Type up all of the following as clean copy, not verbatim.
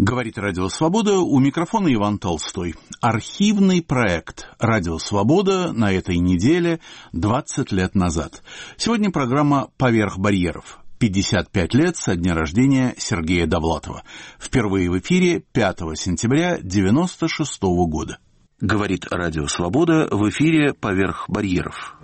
Говорит Радио Свобода, у микрофона Иван Толстой. Архивный проект Радио Свобода на этой неделе 20 лет назад. Сегодня программа «Поверх барьеров». 55 лет со дня рождения Сергея Довлатова. Впервые в эфире 5 сентября 1996 года. Говорит Радио Свобода, в эфире «Поверх барьеров».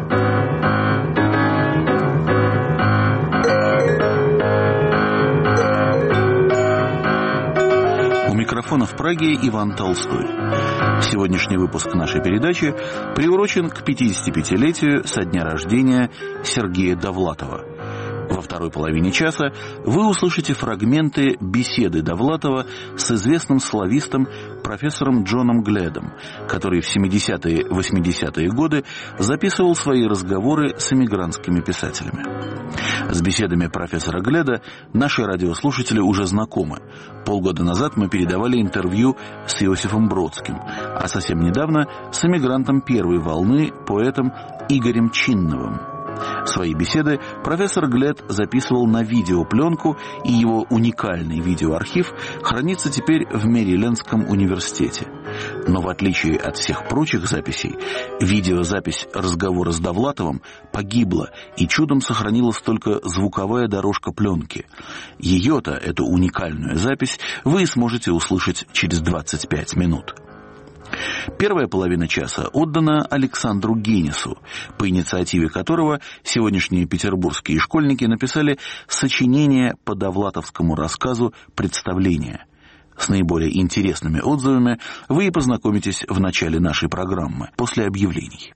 У микрофона в Праге Иван Толстой. Сегодняшний выпуск нашей передачи приурочен к 55-летию со дня рождения Сергея Довлатова. Во второй половине часа вы услышите фрагменты беседы Довлатова с известным славистом профессором Джоном Гледом, который в 70-е, 80-е годы записывал свои разговоры с эмигрантскими писателями. С беседами профессора Гледа наши радиослушатели уже знакомы. Полгода назад мы передавали интервью с Иосифом Бродским, а совсем недавно с эмигрантом первой волны, поэтом Игорем Чинновым. Свои беседы профессор Глед записывал на видеопленку, и его уникальный видеоархив хранится теперь в Мэрилендском университете. Но в отличие от всех прочих записей, видеозапись разговора с Довлатовым погибла, и чудом сохранилась только звуковая дорожка пленки. Ее-то, эту уникальную запись, вы сможете услышать через 25 минут. Первая половина часа отдана Александру Генису, по инициативе которого сегодняшние петербургские школьники написали сочинение по довлатовскому рассказу «Представление». С наиболее интересными отзывами вы и познакомитесь в начале нашей программы, после объявлений.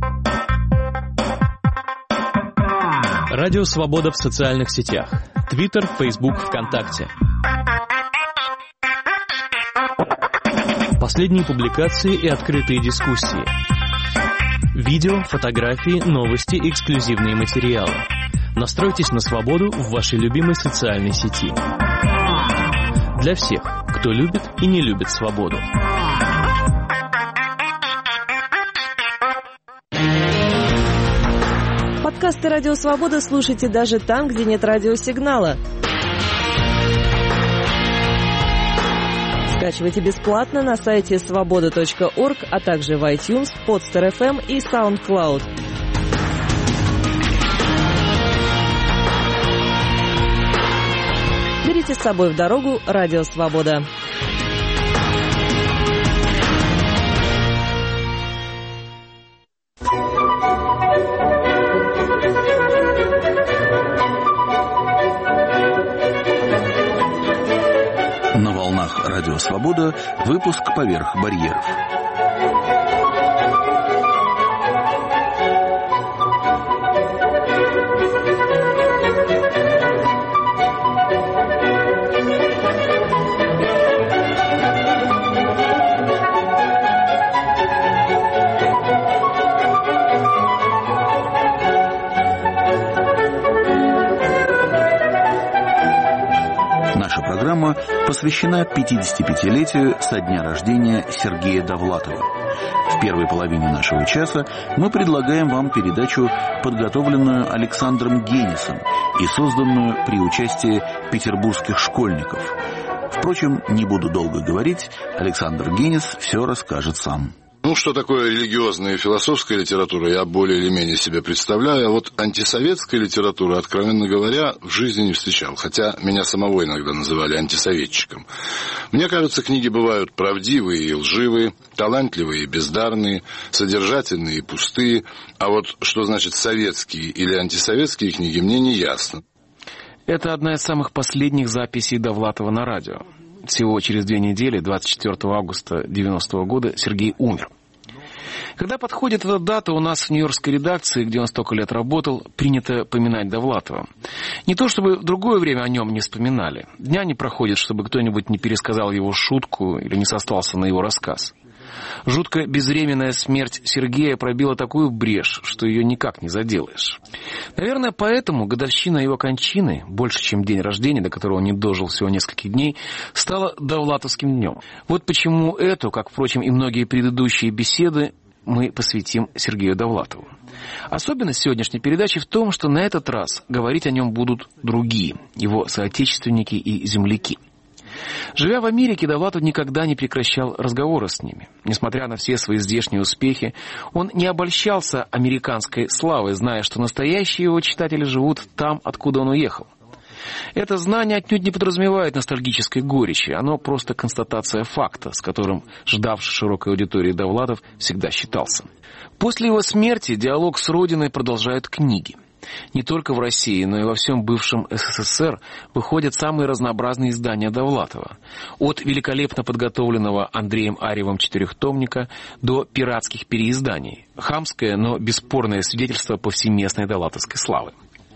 Радио «Свобода» в социальных сетях. Твиттер, Фейсбук, ВКонтакте. Последние публикации и открытые дискуссии. Видео, фотографии, новости, эксклюзивные материалы. Настройтесь на свободу в вашей любимой социальной сети. Для всех, кто любит и не любит свободу. Подкасты «Радио Свобода» слушайте даже там, где нет радиосигнала. Скачивайте бесплатно на сайте svoboda.org, а также в iTunes, Podster.fm и SoundCloud. Берите с собой в дорогу «Радио Свобода». Радио Свобода, выпуск «Поверх барьеров». Программа посвящена 55-летию со дня рождения Сергея Довлатова. В первой половине нашего часа мы предлагаем вам передачу, подготовленную Александром Генисом и созданную при участии петербургских школьников. Впрочем, не буду долго говорить, Александр Генис все расскажет сам. Что такое религиозная и философская литература, я более или менее себе представляю, а вот антисоветская литература, откровенно говоря, в жизни не встречал, хотя меня самого иногда называли антисоветчиком. Мне кажется, книги бывают правдивые и лживые, талантливые и бездарные, содержательные и пустые, а вот что значит советские или антисоветские книги, мне не ясно. Это одна из самых последних записей Довлатова на радио. Всего через 2 недели, 24 августа 90 года, Сергей умер. Когда подходит эта дата, у нас в нью-йоркской редакции, где он столько лет работал, принято поминать Довлатова. Не то чтобы в другое время о нем не вспоминали. Дня не проходит, чтобы кто-нибудь не пересказал его шутку или не сослался на его рассказ. Жутко безвременная смерть Сергея пробила такую брешь, что ее никак не заделаешь. Наверное, поэтому годовщина его кончины, больше, чем день рождения, до которого он не дожил всего несколько дней, стала довлатовским днем. Вот почему эту, как, впрочем, и многие предыдущие беседы, мы посвятим Сергею Довлатову. Особенность сегодняшней передачи в том, что на этот раз говорить о нем будут другие, его соотечественники и земляки. Живя в Америке, Довлатов никогда не прекращал разговора с ними. Несмотря на все свои здешние успехи, он не обольщался американской славой, зная, что настоящие его читатели живут там, откуда он уехал. Это знание отнюдь не подразумевает ностальгической горечи, оно просто констатация факта, с которым ждавший широкой аудитории Довлатов всегда считался. После его смерти диалог с Родиной продолжают книги. Не только в России, но и во всем бывшем СССР выходят самые разнообразные издания Довлатова. От великолепно подготовленного Андреем Арьевым четырехтомника до пиратских переизданий. Хамское, но бесспорное свидетельство повсеместной довлатовской славы.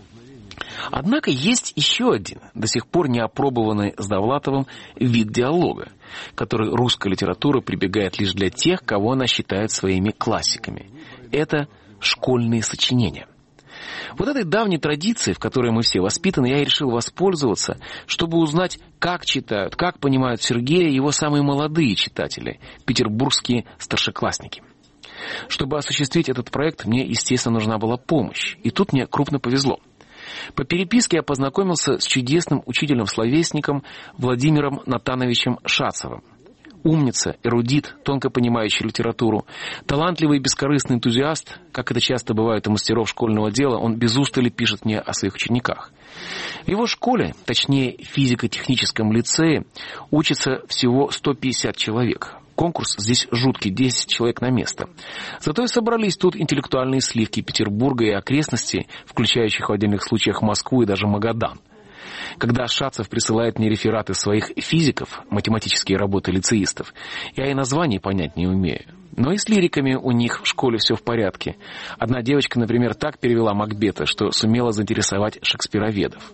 Однако есть еще один, до сих пор не опробованный с Довлатовым вид диалога, который русская литература прибегает лишь для тех, кого она считает своими классиками. Это школьные сочинения. Вот этой давней традицией, в которой мы все воспитаны, я и решил воспользоваться, чтобы узнать, как читают, как понимают Сергея его самые молодые читатели, петербургские старшеклассники. Чтобы осуществить этот проект, мне, естественно, нужна была помощь. И тут мне крупно повезло. По переписке я познакомился с чудесным учителем-словесником Владимиром Натановичем Шацевым. Умница, эрудит, тонко понимающий литературу, талантливый и бескорыстный энтузиаст, как это часто бывает у мастеров школьного дела, он без устали пишет мне о своих учениках. В его школе, точнее физико-техническом лицее, учится всего 150 человек. Конкурс здесь жуткий, 10 человек на место. Зато и собрались тут интеллектуальные сливки Петербурга и окрестностей, включающих в отдельных случаях Москву и даже Магадан. Когда Шацев присылает мне рефераты своих физиков, математические работы лицеистов, я и названий понять не умею. Но и с лириками у них в школе все в порядке. Одна девочка, например, так перевела Макбета, что сумела заинтересовать шекспироведов.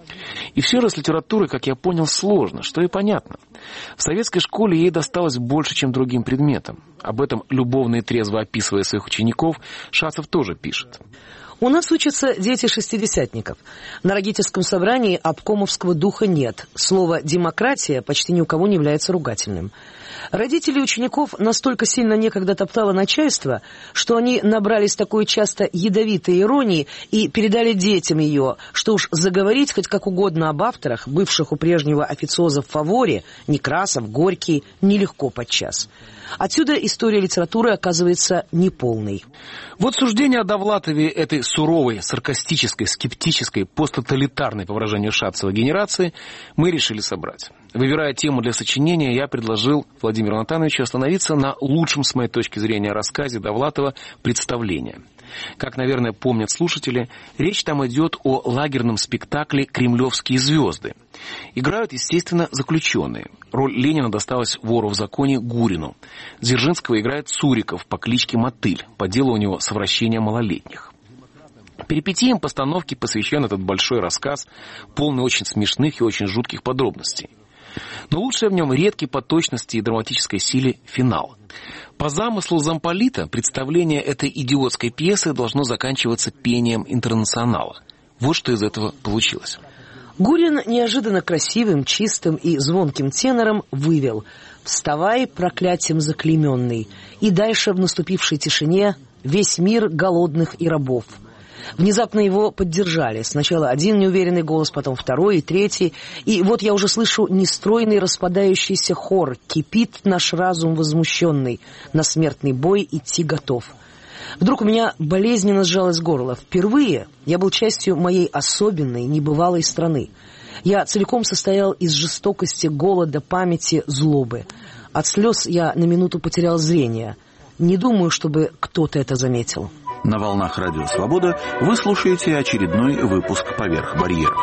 И все же с литературой, как я понял, сложно, что и понятно. В советской школе ей досталось больше, чем другим предметам. Об этом, любовно и трезво описывая своих учеников, Шацев тоже пишет. У нас учатся дети шестидесятников. На родительском собрании обкомовского духа нет. Слово «демократия» почти ни у кого не является ругательным. Родители учеников настолько сильно некогда топтало начальство, что они набрались такой часто ядовитой иронии и передали детям ее, что уж заговорить хоть как угодно об авторах, бывших у прежнего официоза в фаворе, Некрасов, Горький, нелегко подчас. Отсюда история литературы оказывается неполной. Вот суждение о Довлатове этой суровой, саркастической, скептической, посттоталитарной, по выражению Шацева, генерации мы решили собрать. Выбирая тему для сочинения, я предложил Владимиру Натановичу остановиться на лучшем, с моей точки зрения, рассказе Довлатова «Представление». Как, наверное, помнят слушатели, речь там идет о лагерном спектакле «Кремлевские звезды». Играют, естественно, заключенные. Роль Ленина досталась вору в законе Гурину. Дзержинского играет Цуриков по кличке Мотыль. По делу у него совращение малолетних. Перипетиям постановки посвящен этот большой рассказ, полный очень смешных и очень жутких подробностей. Но лучшее в нем редкий по точности и драматической силе финал. По замыслу замполита представление этой идиотской пьесы должно заканчиваться пением «Интернационала». Вот что из этого получилось. Гурин неожиданно красивым, чистым и звонким тенором вывел: «Вставай, проклятием заклейменный, и дальше в наступившей тишине весь мир голодных и рабов». Внезапно его поддержали. Сначала один неуверенный голос, потом второй и третий. И вот я уже слышу нестройный распадающийся хор. Кипит наш разум возмущенный, на смертный бой идти готов. Вдруг у меня болезненно сжалось горло. Впервые я был частью моей особенной, небывалой страны. Я целиком состоял из жестокости, голода, памяти, злобы. От слез я на минуту потерял зрение. Не думаю, чтобы кто-то это заметил. На волнах Радио Свобода вы слушаете очередной выпуск «Поверх барьеров».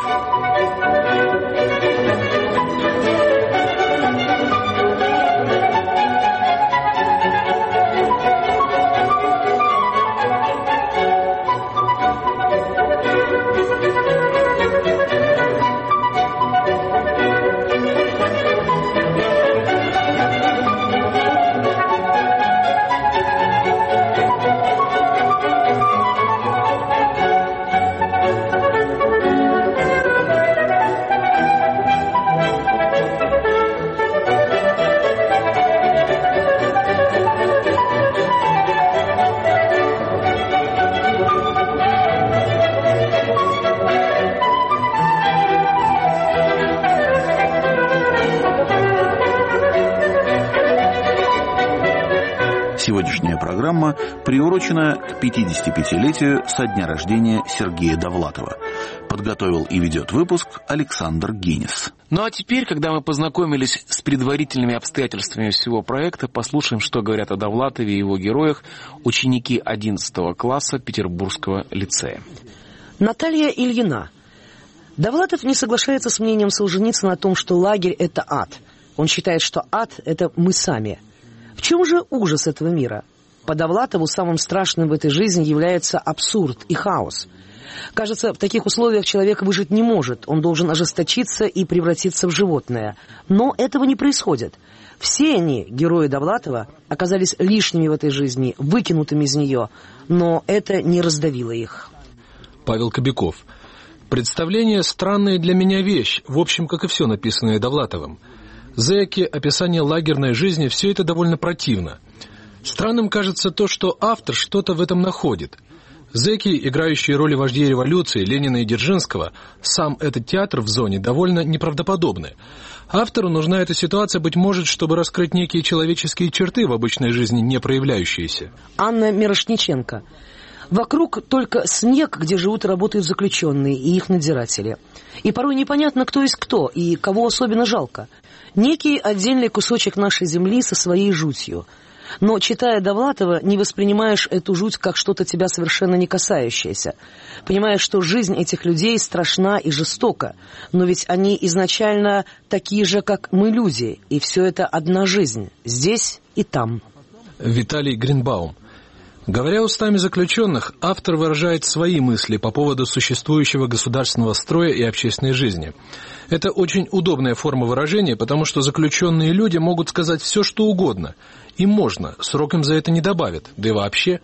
Сегодняшняя программа приурочена к 55-летию со дня рождения Сергея Довлатова. Подготовил и ведет выпуск Александр Гинис. Ну а теперь, когда мы познакомились с предварительными обстоятельствами всего проекта, послушаем, что говорят о Довлатове и его героях ученики 11 класса Петербургского лицея. Наталья Ильина. Довлатов не соглашается с мнением Солженицына о том, что лагерь – это ад. Он считает, что ад – это мы сами. В чем же ужас этого мира? По Довлатову самым страшным в этой жизни является абсурд и хаос. Кажется, в таких условиях человек выжить не может, он должен ожесточиться и превратиться в животное. Но этого не происходит. Все они, герои Довлатова, оказались лишними в этой жизни, выкинутыми из нее, но это не раздавило их. Павел Кобяков. Представление – странная для меня вещь, в общем, как и все написанное Довлатовым. Зэки, описание лагерной жизни – все это довольно противно. Странным кажется то, что автор что-то в этом находит. Зэки, играющие роли вождей революции Ленина и Дзержинского, сам этот театр в зоне довольно неправдоподобны. Автору нужна эта ситуация, быть может, чтобы раскрыть некие человеческие черты в обычной жизни, не проявляющиеся. Анна Мирошниченко. Вокруг только снег, где живут и работают заключенные и их надзиратели. И порой непонятно, кто есть кто и кого особенно жалко. Некий отдельный кусочек нашей земли со своей жутью. Но, читая Довлатова, не воспринимаешь эту жуть как что-то тебя совершенно не касающееся. Понимаешь, что жизнь этих людей страшна и жестока. Но ведь они изначально такие же, как мы, люди. И все это одна жизнь. Здесь и там. Виталий Гринбаум. Говоря устами заключенных, автор выражает свои мысли по поводу существующего государственного строя и общественной жизни. Это очень удобная форма выражения, потому что заключенные люди могут сказать все, что угодно. Им можно, срок им за это не добавят, да и вообще.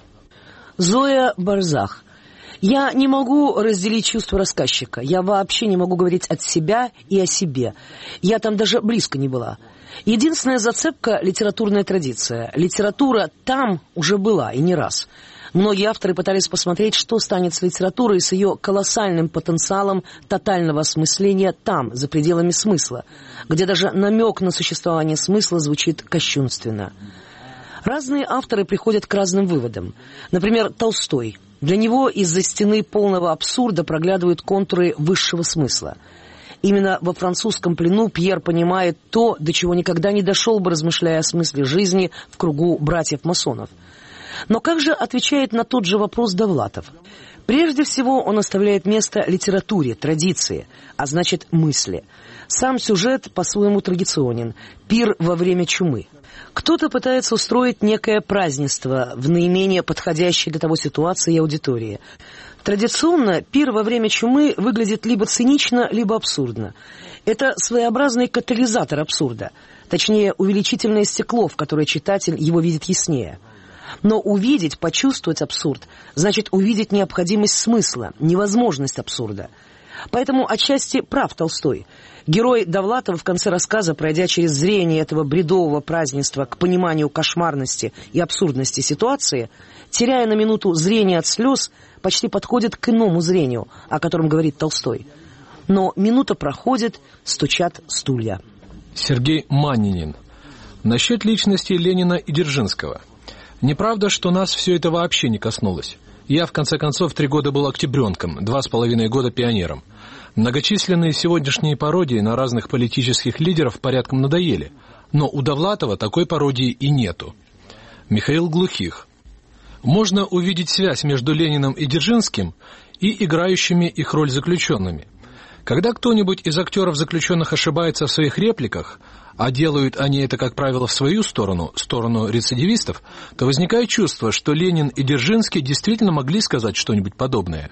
Зоя Барзах. Я не могу разделить чувства рассказчика. Я вообще не могу говорить от себя и о себе. Я там даже близко не была. Единственная зацепка – литературная традиция. Литература там уже была, и не раз. Многие авторы пытались посмотреть, что станет с литературой, с ее колоссальным потенциалом тотального осмысления там, за пределами смысла, где даже намек на существование смысла звучит кощунственно. Разные авторы приходят к разным выводам. Например, Толстой. Для него из-за стены полного абсурда проглядывают контуры высшего смысла. Именно во французском плену Пьер понимает то, до чего никогда не дошел бы, размышляя о смысле жизни в кругу братьев-масонов. Но как же отвечает на тот же вопрос Довлатов? Прежде всего, он оставляет место литературе, традиции, а значит мысли. Сам сюжет по-своему традиционен – пир во время чумы. Кто-то пытается устроить некое празднество в наименее подходящей для того ситуации и аудитории. Традиционно пир во время чумы выглядит либо цинично, либо абсурдно. Это своеобразный катализатор абсурда, точнее увеличительное стекло, в которое читатель его видит яснее. Но увидеть, почувствовать абсурд значит увидеть необходимость смысла, невозможность абсурда. Поэтому отчасти прав Толстой. Герой Довлатова в конце рассказа, пройдя через зрение этого бредового празднества к пониманию кошмарности и абсурдности ситуации, теряя на минуту зрение от слез, почти подходит к иному зрению, о котором говорит Толстой. Но минута проходит, стучат стулья. Сергей Маннинин. Насчет личности Ленина и Дзержинского. Неправда, что нас все это вообще не коснулось. Я, в конце концов, 3 года был октябренком, 2,5 года пионером. Многочисленные сегодняшние пародии на разных политических лидеров порядком надоели. Но у Довлатова такой пародии и нету. Михаил Глухих. Можно увидеть связь между Лениным и Дзержинским и играющими их роль заключенными. Когда кто-нибудь из актеров заключенных ошибается в своих репликах, а делают они это, как правило, в свою сторону, сторону рецидивистов, то возникает чувство, что Ленин и Дзержинский действительно могли сказать что-нибудь подобное.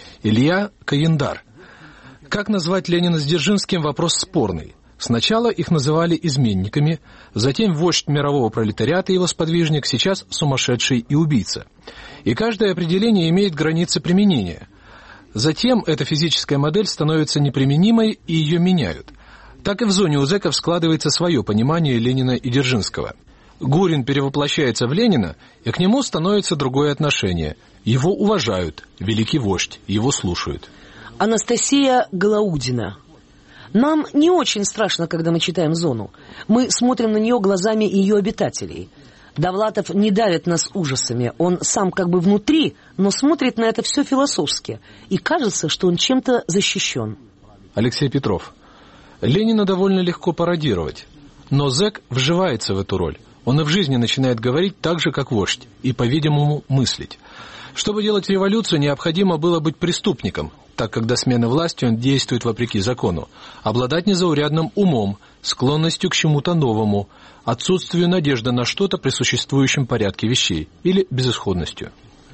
Илья Каендар. Как назвать Ленина с Дзержинским – вопрос спорный. Сначала их называли изменниками, затем вождь мирового пролетариата и его сподвижник, сейчас сумасшедший и убийца. И каждое определение имеет границы применения. Затем эта физическая модель становится неприменимой, и ее меняют. Так и в зоне у зэков складывается свое понимание Ленина и Дзержинского. Гурин перевоплощается в Ленина, и к нему становится другое отношение. Его уважают, великий вождь, его слушают. Анастасия Галаудина. Нам не очень страшно, когда мы читаем «Зону». Мы смотрим на нее глазами ее обитателей. Довлатов не давит нас ужасами, он сам как бы внутри, но смотрит на это все философски, и кажется, что он чем-то защищен. Алексей Петров. Ленина довольно легко пародировать, но зэк вживается в эту роль. Он и в жизни начинает говорить так же, как вождь, и, по-видимому, мыслить. Чтобы делать революцию, необходимо было быть преступником, так как до смены власти он действует вопреки закону, обладать незаурядным умом, склонностью к чему-то новому, отсутствию надежды на что-то при существующем порядке вещей или безысходностью.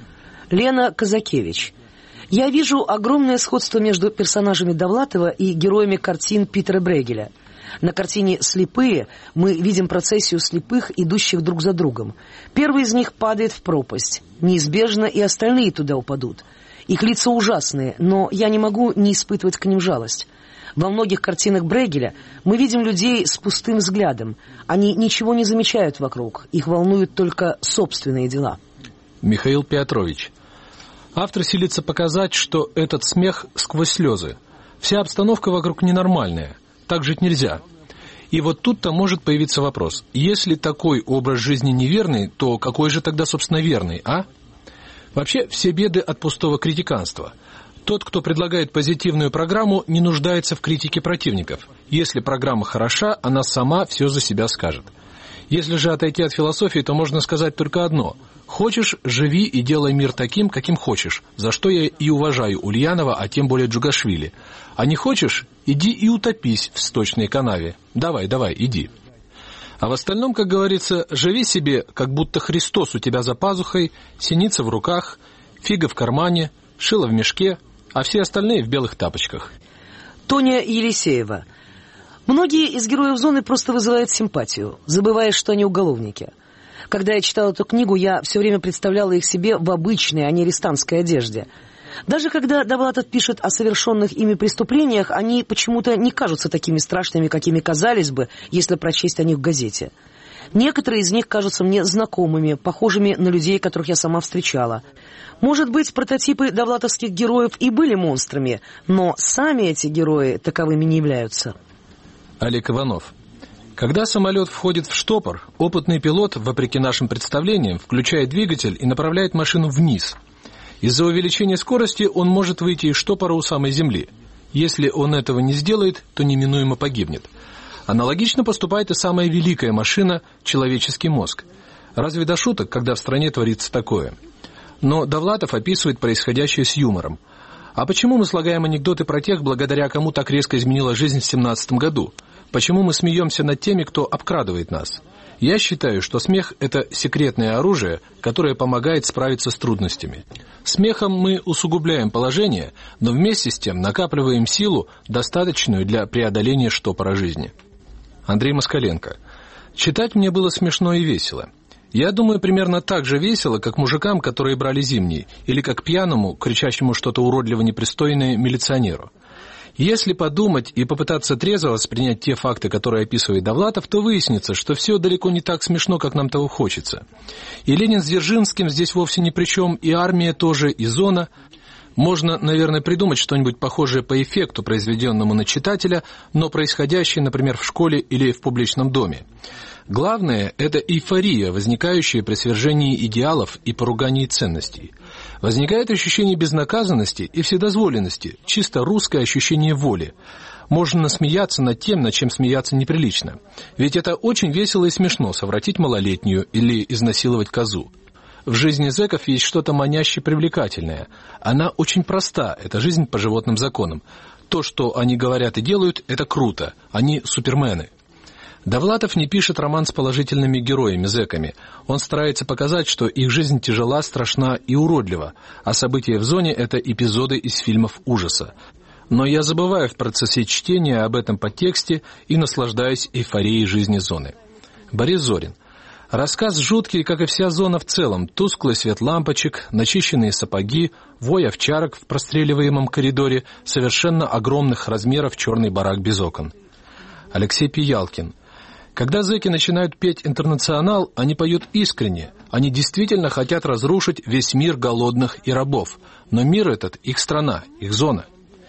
Лена Казакевич. Я вижу огромное сходство между персонажами Довлатова и героями картин Питера Брейгеля. На картине «Слепые» мы видим процессию слепых, идущих друг за другом. Первый из них падает в пропасть. Неизбежно и остальные туда упадут. Их лица ужасные, но я не могу не испытывать к ним жалость. Во многих картинах Брейгеля мы видим людей с пустым взглядом. Они ничего не замечают вокруг. Их волнуют только собственные дела. Михаил Петрович. Автор силится показать, что этот смех сквозь слезы. Вся обстановка вокруг ненормальная. Так жить нельзя. И вот тут-то может появиться вопрос. Если такой образ жизни неверный, то какой же тогда, собственно, верный, а? Вообще, все беды от пустого критиканства. Тот, кто предлагает позитивную программу, не нуждается в критике противников. Если программа хороша, она сама все за себя скажет. Если же отойти от философии, то можно сказать только одно. Хочешь, живи и делай мир таким, каким хочешь, за что я и уважаю Ульянова, а тем более Джугашвили. А не хочешь, иди и утопись в сточной канаве. Давай, иди. А в остальном, как говорится, живи себе, как будто Христос у тебя за пазухой, синица в руках, фига в кармане, шило в мешке, а все остальные в белых тапочках. Тоня Елисеева. Многие из героев «Зоны» просто вызывают симпатию, забывая, что они уголовники. Когда я читала эту книгу, я все время представляла их себе в обычной, а не арестантской одежде. Даже когда Довлатов пишет о совершенных ими преступлениях, они почему-то не кажутся такими страшными, какими казались бы, если прочесть о них в газете. Некоторые из них кажутся мне знакомыми, похожими на людей, которых я сама встречала. Может быть, прототипы довлатовских героев и были монстрами, но сами эти герои таковыми не являются. Олег Иванов. Когда самолет входит в штопор, опытный пилот, вопреки нашим представлениям, включает двигатель и направляет машину вниз. Из-за увеличения скорости он может выйти из штопора у самой земли. Если он этого не сделает, то неминуемо погибнет. Аналогично поступает и самая великая машина – человеческий мозг. Разве до шуток, когда в стране творится такое? Но Довлатов описывает происходящее с юмором. А почему мы слагаем анекдоты про тех, благодаря кому так резко изменила жизнь в 17 году? Почему мы смеемся над теми, кто обкрадывает нас? Я считаю, что смех – это секретное оружие, которое помогает справиться с трудностями. Смехом мы усугубляем положение, но вместе с тем накапливаем силу, достаточную для преодоления штопора жизни. Андрей Москаленко. Читать мне было смешно и весело. Я думаю, примерно так же весело, как мужикам, которые брали зимний, или как пьяному, кричащему что-то уродливо непристойное милиционеру. Если подумать и попытаться трезво воспринять те факты, которые описывает Довлатов, то выяснится, что все далеко не так смешно, как нам того хочется. И Ленин с Дзержинским здесь вовсе ни при чем, и армия тоже, и зона. Можно, наверное, придумать что-нибудь похожее по эффекту, произведенному на читателя, но происходящее, например, в школе или в публичном доме. Главное – это эйфория, возникающая при свержении идеалов и поругании ценностей. Возникает ощущение безнаказанности и вседозволенности, чисто русское ощущение воли. Можно насмеяться над тем, над чем смеяться неприлично. Ведь это очень весело и смешно – совратить малолетнюю или изнасиловать козу. В жизни зэков есть что-то маняще привлекательное. Она очень проста – это жизнь по животным законам. То, что они говорят и делают – это круто. Они супермены. Довлатов не пишет роман с положительными героями-зэками. Он старается показать, что их жизнь тяжела, страшна и уродлива, а события в зоне – это эпизоды из фильмов ужаса. Но я забываю в процессе чтения об этом подтексте и наслаждаюсь эйфорией жизни зоны. Борис Зорин. Рассказ жуткий, как и вся зона в целом. Тусклый свет лампочек, начищенные сапоги, вой овчарок в простреливаемом коридоре, совершенно огромных размеров черный барак без окон. Алексей Пиялкин. Когда зэки начинают петь «Интернационал», они поют искренне. Они действительно хотят разрушить весь мир голодных и рабов. Но мир этот – их страна, их зона.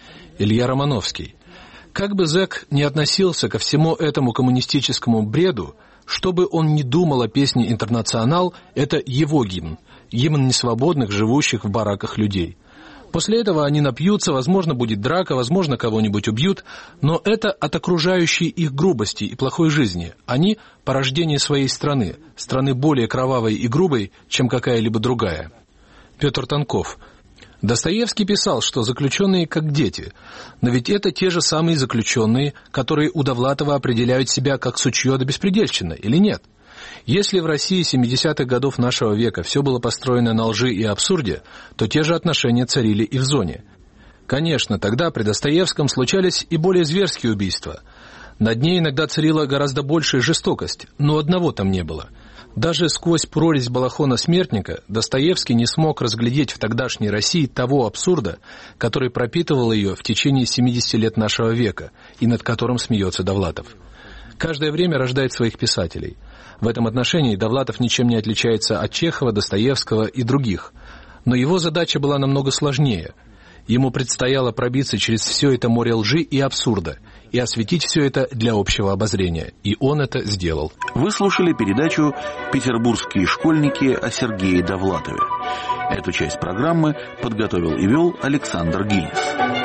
Илья Романовский. Как бы зэк ни относился ко всему этому коммунистическому бреду, Что бы он ни думал о песне «Интернационал», это его гимн. Гимн несвободных, живущих в бараках людей. После этого они напьются, возможно, будет драка, возможно, кого-нибудь убьют, но это от окружающей их грубости и плохой жизни. Они – порождение своей страны, страны более кровавой и грубой, чем какая-либо другая. Петр Тонков. Достоевский писал, что заключенные как дети, но ведь это те же самые заключенные, которые у Довлатова определяют себя как сучье да беспредельщина, или нет? Если в России 70-х годов нашего века все было построено на лжи и абсурде, то те же отношения царили и в зоне. Конечно, тогда при Достоевском случались и более зверские убийства. Над ней иногда царила гораздо большая жестокость, но одного там не было. Даже сквозь прорезь балахона смертника Достоевский не смог разглядеть в тогдашней России того абсурда, который пропитывал ее в течение 70 лет нашего века и над которым смеется Довлатов. Каждое время рождает своих писателей. В этом отношении Довлатов ничем не отличается от Чехова, Достоевского и других. Но его задача была намного сложнее. Ему предстояло пробиться через все это море лжи и абсурда и осветить все это для общего обозрения. И он это сделал. Вы слушали передачу «Петербургские школьники» о Сергее Довлатове. Эту часть программы подготовил и вел Александр Гильес.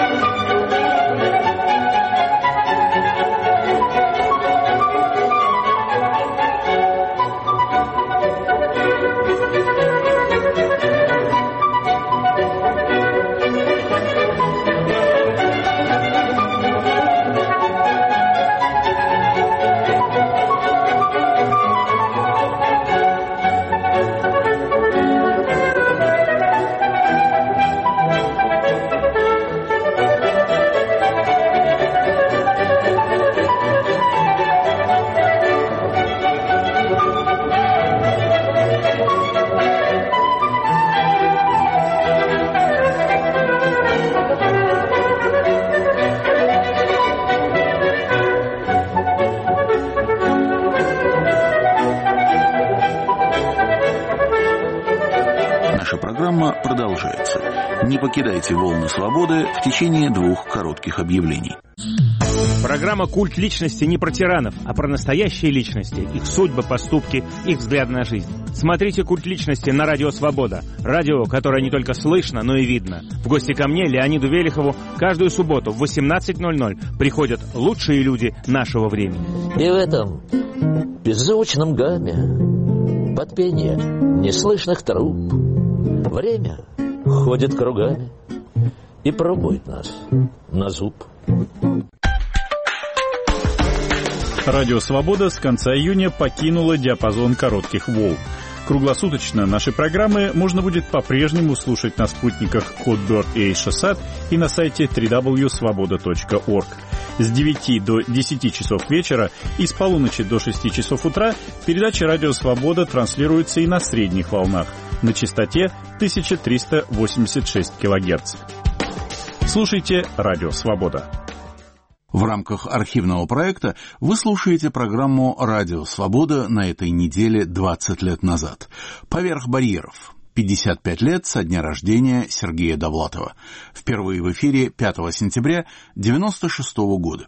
Программа продолжается. Не покидайте волны свободы в течение 2 коротких объявлений. Программа «Культ личности» не про тиранов, а про настоящие личности, их судьбы, поступки, их взгляд на жизнь. Смотрите «Культ личности» на Радио Свобода. Радио, которое не только слышно, но и видно. В гости ко мне, Леониду Велихову, каждую субботу в 18:00 приходят лучшие люди нашего времени. И в этом беззвучном гамме, под пение неслышных труб, время ходит кругами и пробует нас на зуб. Радио «Свобода» с конца июня покинула диапазон коротких волн. Круглосуточно наши программы можно будет по-прежнему слушать на спутниках Hotbird и HSAT и на сайте www.svoboda.org. С 9 до 10 часов вечера и с полуночи до 6 часов утра передача «Радио Свобода» транслируется и на средних волнах на частоте 1386 кГц. Слушайте «Радио Свобода». В рамках архивного проекта вы слушаете программу «Радио Свобода» на этой неделе 20 лет назад. «Поверх барьеров». 55 лет со дня рождения Сергея Довлатова. Впервые в эфире 5 сентября 1996 года.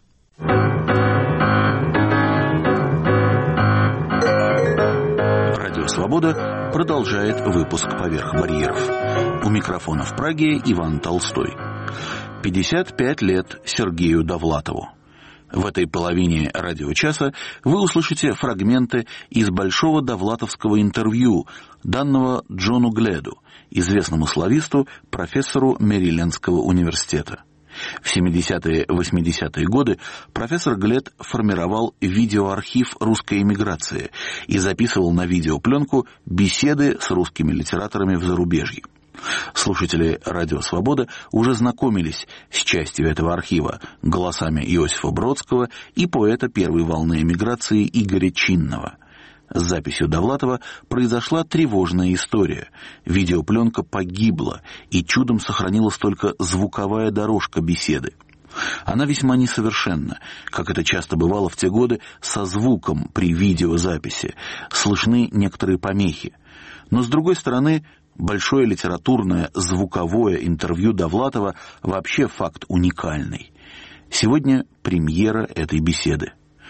Радио «Свобода» продолжает выпуск «Поверх барьеров». У микрофона в Праге Иван Толстой. 55 лет Сергею Довлатову. В этой половине радиочаса вы услышите фрагменты из большого довлатовского интервью, данного Джону Гледу, известному слависту, профессору Мэрилендского университета. В 70-е, 80-е годы профессор Глед формировал видеоархив русской эмиграции и записывал на видеопленку беседы с русскими литераторами в зарубежье. Слушатели «Радио Свобода» уже знакомились с частью этого архива, голосами Иосифа Бродского и поэта первой волны эмиграции Игоря Чинного. С записью Довлатова произошла тревожная история. Видеопленка погибла, и чудом сохранилась только звуковая дорожка беседы. Она весьма несовершенна, как это часто бывало в те годы со звуком при видеозаписи. Слышны некоторые помехи. Но, с другой стороны, большое литературное звуковое интервью Довлатова вообще факт уникальный. Сегодня премьера этой беседы.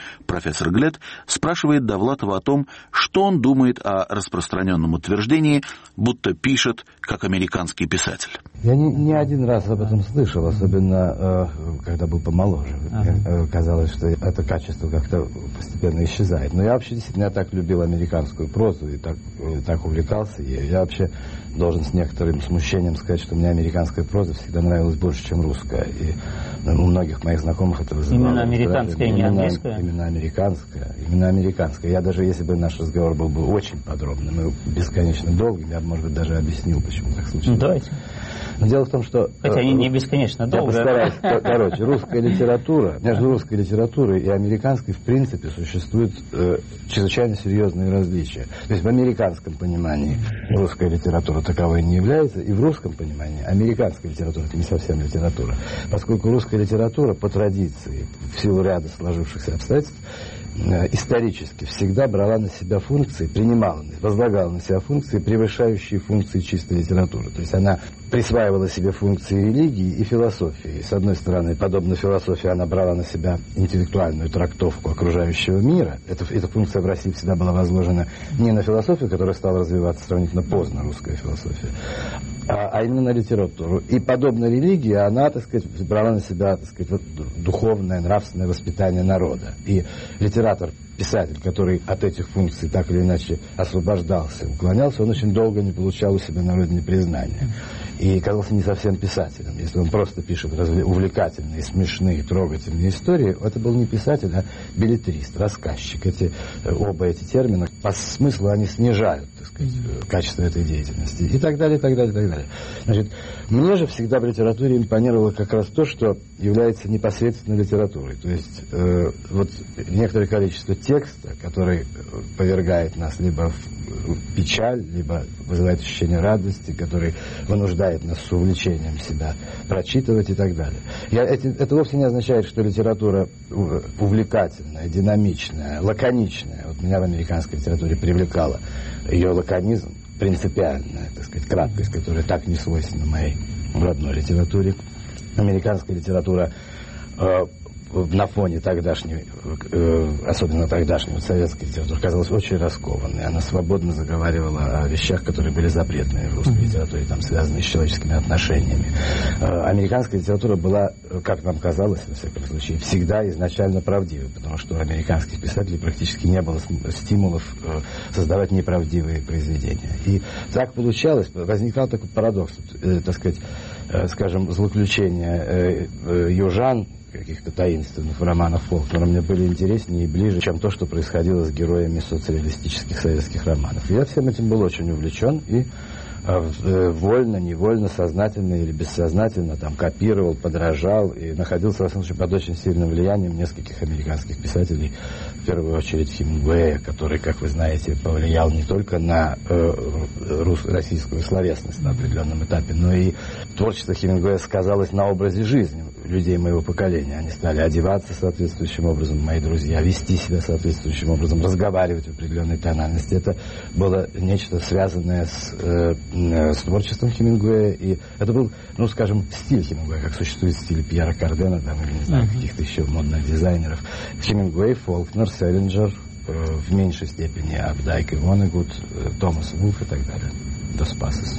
Профессор Глет спрашивает Довлатова о том, что он думает о распространенном утверждении, будто пишет как американский писатель. Я не один раз об этом слышал, особенно когда был помоложе. Мне казалось, что это качество как-то постепенно исчезает. Но я вообще действительно так любил американскую прозу и так увлекался ею. Я вообще должен с некоторым смущением сказать, что мне американская проза всегда нравилась больше, чем русская. И у многих моих знакомых это вызывало. Именно американская, не английская? Именно американская. Я даже, если бы наш разговор был бы очень подробным и бесконечно долгим, я бы, может быть, даже объяснил, почему так случилось. Давайте. Но дело в том, что... Хотя они не бесконечно долго. Я постараюсь. Короче, русская литература, между русской литературой и американской, в принципе, существуют чрезвычайно серьезные различия. То есть в американском понимании русская литература таковой не является, и в русском понимании американская литература — это не совсем литература. Поскольку русская литература по традиции, в силу ряда сложившихся обстоятельств, исторически всегда брала на себя функции, возлагала на себя функции, превышающие функции чистой литературы. То есть она присваивала себе функции религии и философии. С одной стороны, подобно философии, она брала на себя интеллектуальную трактовку окружающего мира. Эта функция в России всегда была возложена не на философию, которая стала развиваться сравнительно поздно, русская философия, а именно на литературу. И подобно религии, она, так сказать, брала на себя, так сказать, духовное, нравственное воспитание народа. И литератор, писатель, который от этих функций так или иначе освобождался, уклонялся, он очень долго не получал у себя на родине признания. И казался не совсем писателем. Если он просто пишет увлекательные, смешные, трогательные истории, это был не писатель, а беллетрист, рассказчик. Оба эти термина, по смыслу, они снижают, так сказать, качество этой деятельности. И так далее, и так далее, и так далее. Значит, мне же всегда в литературе импонировало как раз то, что является непосредственно литературой. То есть вот некоторое количество текста, который повергает нас либо в печаль, либо вызывает ощущение радости, который вынуждает нас с увлечением себя прочитывать и так далее. Это вовсе не означает, что литература увлекательная, динамичная, лаконичная. Вот меня в американской литературе привлекала ее лаконизм, принципиальная, так сказать, краткость, которая так не свойственна моей родной литературе. Американская литература на фоне тогдашней, особенно тогдашней советской литературы, казалась очень раскованной. Она свободно заговаривала о вещах, которые были запретные в русской литературе, там, связанные с человеческими отношениями. Американская литература была, как нам казалось, во всяком случае, всегда изначально правдивой, потому что у американских писателей практически не было стимулов создавать неправдивые произведения. И так получалось, возникал такой парадокс, так сказать, скажем, злоключения южан, каких-то таинственных романов Фолкнера мне были интереснее и ближе, чем то, что происходило с героями социалистических советских романов. Я всем этим был очень увлечен и вольно, невольно, сознательно или бессознательно там копировал, подражал и находился, во всяком случае, под очень сильным влиянием нескольких американских писателей, в первую очередь Хемингуэя, который, как вы знаете, повлиял не только на российскую словесность на определенном этапе, но и творчество Хемингуэя сказалось на образе жизни людей моего поколения. Они стали одеваться соответствующим образом, мои друзья, вести себя соответствующим образом, разговаривать в определенной тональности. Это было нечто связанное с творчеством Хемингуэя, и это был, ну, скажем, стиль Хемингуэя, как существует стиль Пьера Кардена, там, или, не знаю, каких-то еще модных дизайнеров. Хемингуэй, Фолкнер, Селлинджер, в меньшей степени Апдайк и Воннегут, Томас Вулф и так далее. Дос Пасос.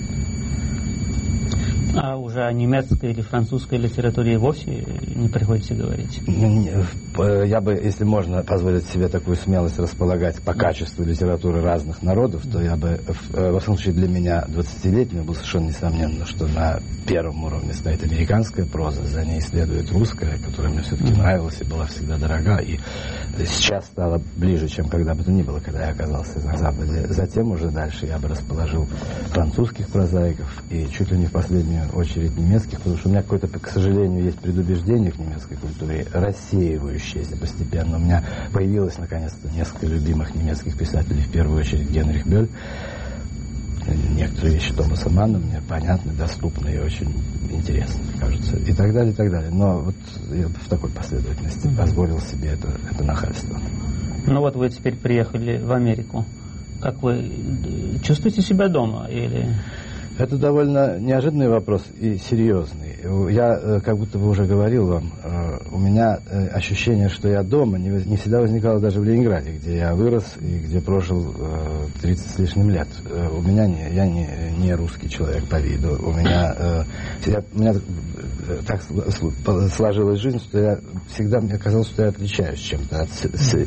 А уже о немецкой или французской литературе и вовсе не приходится говорить? Я бы, если можно позволить себе такую смелость располагать по качеству литературы разных народов, то я бы, во всяком случае, для меня, 20-летнего, было совершенно несомненно, что на первом уровне стоит американская проза, за ней следует русская, которая мне все-таки нравилась и была всегда дорога, и сейчас стала ближе, чем когда бы то ни было, когда я оказался на Западе. Затем уже дальше я бы расположил французских прозаиков и чуть ли не в последнюю очередь немецких, потому что у меня какое-то, к сожалению, есть предубеждение к немецкой культуре, рассеивающееся постепенно. У меня появилось, наконец-то, несколько любимых немецких писателей, в первую очередь Генрих Бёль. Некоторые вещи Томаса Манна мне понятны, доступны и очень интересны, кажется, и так далее, и так далее. Но вот я в такой последовательности позволил себе это нахальство. Ну вот вы теперь приехали в Америку. Как вы чувствуете себя дома или... Это довольно неожиданный вопрос и серьезный. Я, как будто бы уже говорил вам, у меня ощущение, что я дома, не всегда возникало даже в Ленинграде, где я вырос и где прожил 30 с лишним лет. Я не русский человек по виду. У меня так сложилась жизнь, что я всегда, мне казалось, что я отличаюсь чем-то от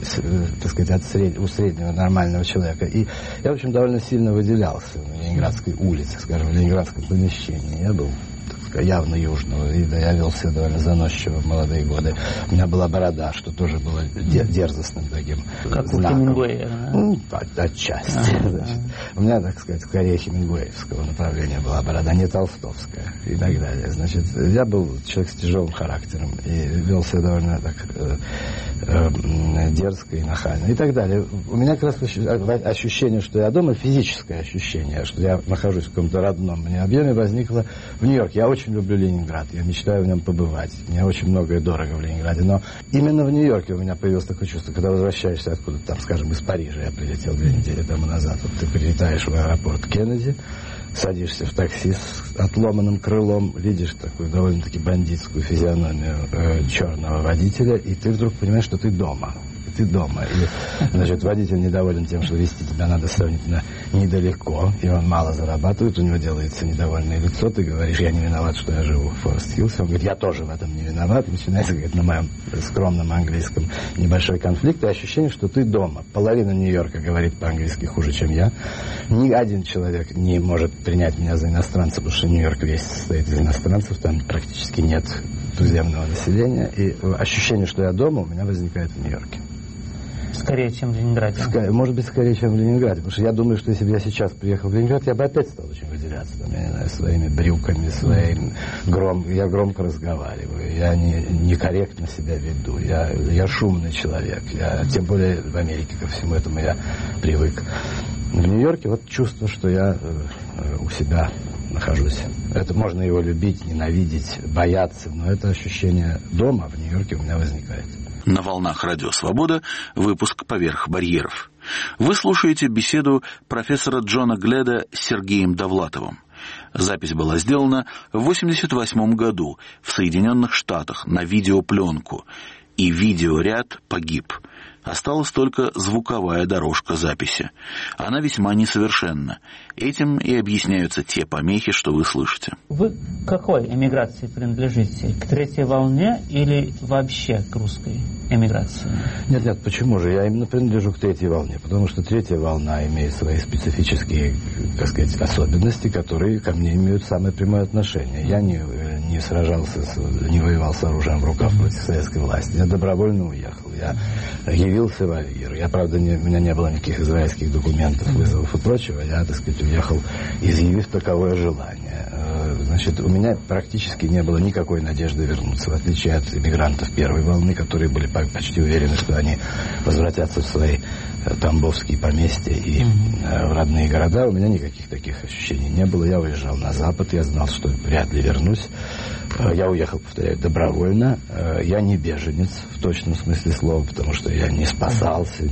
у среднего нормального человека. И я, в общем, довольно сильно выделялся на Ленинградской улице, скажем, в ленинградском помещении. Я был, так сказать, явно южного вида. Я вел себя довольно заносчиво в молодые годы. У меня была борода, что тоже было дерзостным таким как знаком. у Хемингуэя. Отчасти. У меня, так сказать, скорее хемингуэевского направления была борода, не толстовская и так далее. Значит, я был человек с тяжелым характером и вел себя довольно так дерзко и нахально и так далее. У меня как раз ощущение, что я дома, физическое ощущение, что я нахожусь в каком-то родном мне объеме, возникло в Нью-Йорке. Я очень люблю Ленинград, я мечтаю в нем побывать. Мне очень многое дорого в Ленинграде, но именно в Нью-Йорке у меня появилось такое чувство, когда возвращаешься откуда-то там, скажем, из Парижа, я прилетел 2 недели тому назад, вот ты прилетаешь в аэропорт Кеннеди, садишься в такси с отломанным крылом, видишь такую довольно-таки бандитскую физиономию черного водителя, и ты вдруг понимаешь, что ты дома. Ты дома. И, значит, водитель недоволен тем, что везти тебя надо сравнительно недалеко, и он мало зарабатывает, у него делается недовольное лицо, ты говоришь, я не виноват, что я живу в Форест-Хиллсе. Он говорит, я тоже в этом не виноват. Начинается, говорит, на моем скромном английском небольшой конфликт, и ощущение, что ты дома. Половина Нью-Йорка говорит по-английски хуже, чем я. Ни один человек не может принять меня за иностранца, потому что Нью-Йорк весь состоит из иностранцев, там практически нет туземного населения, и ощущение, что я дома, у меня возникает в Нью-Йорке. Скорее, чем в Ленинграде. Может быть, скорее, чем в Ленинграде. Потому что я думаю, что если бы я сейчас приехал в Ленинград, я бы опять стал очень выделяться. Там, я не знаю, своими брюками, я громко разговариваю, я некорректно себя веду, я шумный человек. Тем более в Америке ко всему этому я привык. В Нью-Йорке вот чувство, что я у себя нахожусь. Это можно его любить, ненавидеть, бояться, но это ощущение дома в Нью-Йорке у меня возникает. На волнах Радио Свобода выпуск «Поверх барьеров». Вы слушаете беседу профессора Джона Гледа с Сергеем Довлатовым. Запись была сделана в 1988 году в Соединенных Штатах на видеопленку, и видеоряд погиб. Осталась только звуковая дорожка записи. Она весьма несовершенна. Этим и объясняются те помехи, что вы слышите. Вы к какой эмиграции принадлежите? К третьей волне или вообще к русской эмиграции? Нет, почему же? Я именно принадлежу к третьей волне, потому что третья волна имеет свои специфические, так сказать, особенности, которые ко мне имеют самое прямое отношение. Я не сражался, не воевал с оружием в руках против советской власти. Я добровольно уехал. Я явился в Алжир. Я, правда, у меня не было никаких израильских документов, вызовов и прочего. Я, так сказать, уехал, изъявив таковое желание. Значит, у меня практически не было никакой надежды вернуться, в отличие от иммигрантов первой волны, которые были почти уверены, что они возвратятся в свои тамбовские поместья и в родные города. У меня никаких таких ощущений не было. Я уезжал на Запад, я знал, что вряд ли вернусь. Я уехал, повторяю, добровольно. Я не беженец в точном смысле слова, потому что я не спасался,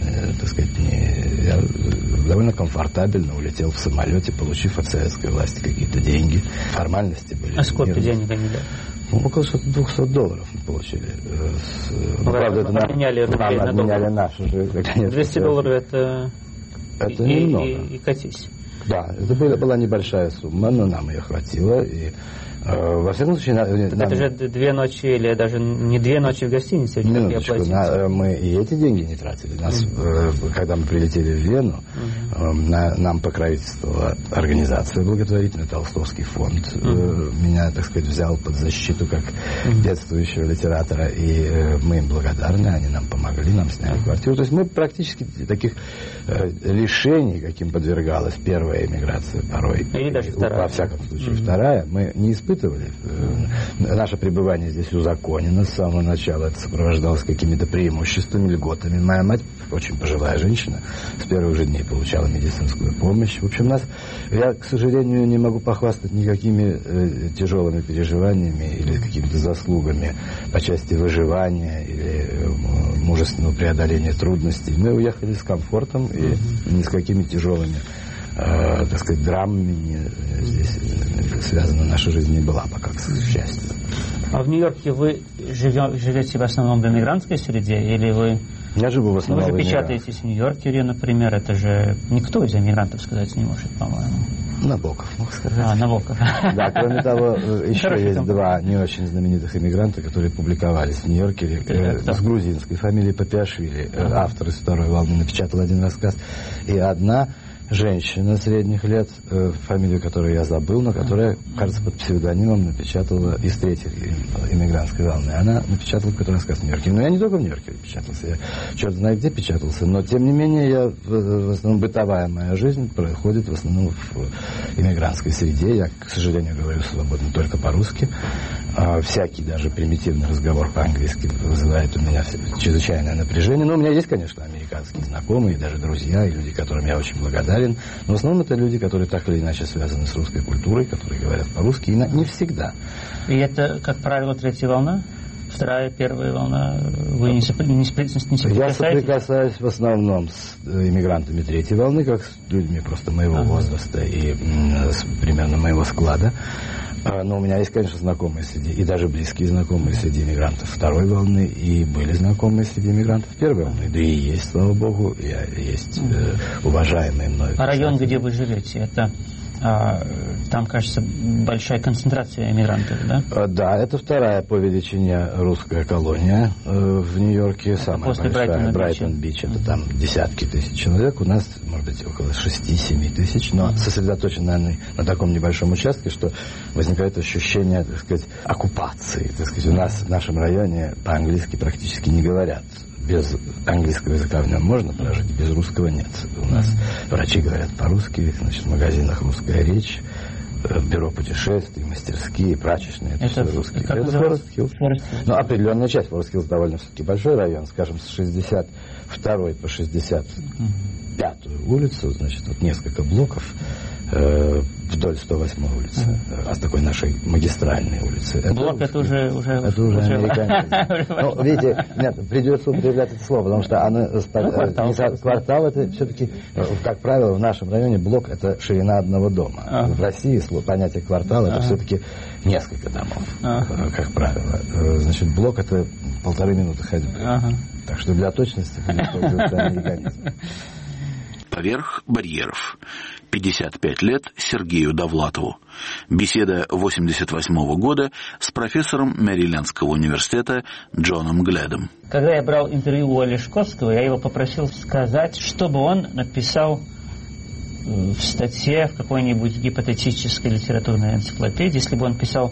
я довольно комфортабельно улетел в самолете, получив от советской власти какие-то деньги. Формальности были. А сколько денег они дали? Около $200 мы получили. Правда, это обменяли наши же. $200 это немного. И катись. Да, это была небольшая сумма, но нам ее хватило. И во всяком случае... Это же 2 ночи или даже не 2 ночи в гостинице. Минуточку, мы и эти деньги не тратили. Когда мы прилетели в Вену, нам покровительствовала организация благотворительная, Толстовский фонд. Меня, так сказать, взял под защиту как бедствующего литератора, и мы им благодарны, они нам помогли, нам сняли квартиру. То есть мы практически таких лишений, каким подвергалась первая эмиграция порой, или даже вторая. Во всяком случае, вторая, мы не испытывали. Наше пребывание здесь узаконено с самого начала. Это сопровождалось какими-то преимуществами, льготами. Моя мать, очень пожилая женщина, с первых же дней получала медицинскую помощь. В общем, я, к сожалению, не могу похвастать никакими тяжелыми переживаниями или какими-то заслугами по части выживания или мужественного преодоления трудностей. Мы уехали с комфортом и ни с какими тяжелыми так сказать, драмами здесь связана наша жизнь не была пока, к счастью. А в Нью-Йорке вы живете в основном в эмигрантской среде, или вы... Я живу в основном в Вы же печатаетесь в Нью-Йоркере, например, это же никто из эмигрантов сказать не может, по-моему. Набоков, мог сказать. Набоков. Да, кроме того, еще есть два не очень знаменитых эмигранта, которые публиковались в Нью-Йоркере с грузинской фамилией Папиашвили. Автор из «Второй волны» напечатал один рассказ. И одна женщина средних лет, фамилию которой я забыл, но которая, кажется, под псевдонимом напечатала из третьей иммигрантской волны. Она напечатала какой-то рассказ в Нью-Йорке. Но я не только в Нью-Йорке печатался, я черт знает где печатался, но тем не менее я в основном бытовая моя жизнь проходит в основном в иммигрантской среде. Я, к сожалению, говорю свободно только по-русски. Всякий даже примитивный разговор по-английски вызывает у меня чрезвычайное напряжение. Но у меня есть, конечно, американские знакомые, и даже друзья, и люди, которым я очень благодарен. Но в основном это люди, которые так или иначе связаны с русской культурой, которые говорят по-русски, и не всегда. И это, как правило, третья волна? Вторая, первая волна? Вы не соприкасаетесь? Я соприкасаюсь в основном с иммигрантами третьей волны, как с людьми просто моего возраста и примерно моего склада. Но у меня есть, конечно, знакомые среди, и даже близкие знакомые среди иммигрантов второй волны, и были знакомые среди иммигрантов первой волны, да и есть, слава богу, есть уважаемые мной. А район, где вы живете, это там, кажется, большая концентрация иммигрантов, да? Да, это вторая по величине русская колония в Нью-Йорке, самая большая, Брайтон-Бич, это там десятки тысяч человек, у нас, может быть, около 6-7 тысяч, но сосредоточено, наверное, на таком небольшом участке, что возникает ощущение, так сказать, оккупации, так сказать, у нас в нашем районе по-английски практически не говорят. Без английского языка в нем можно прожить, без русского нет. У нас врачи говорят по-русски, значит, в магазинах русская речь, бюро путешествий, мастерские, прачечные, это все русские. Это Форест-Хиллз. Но определенная часть. Форест-Хиллз довольно все-таки большой район, скажем, с 62-й по 65-ю улицу, значит, вот несколько блоков вдоль 108-й улицы, с такой нашей магистральной улицы. Блок это уже американец. Ну, видите, нет, придется употреблять это слово, потому что оно, квартал это все-таки, как правило, в нашем районе блок это ширина одного дома. В России понятие квартал это все-таки несколько домов, как правило. Значит, блок это 1,5 минуты ходьбы. Так что для точности используется американизм. Поверх барьеров. 55 лет Сергею Довлатову. Беседа 1988 года с профессором Мэрилендского университета Джоном Гледом. Когда я брал интервью у Олешковского, я его попросил сказать, чтобы он написал в статье в какой-нибудь гипотетической литературной энциклопедии, если бы он писал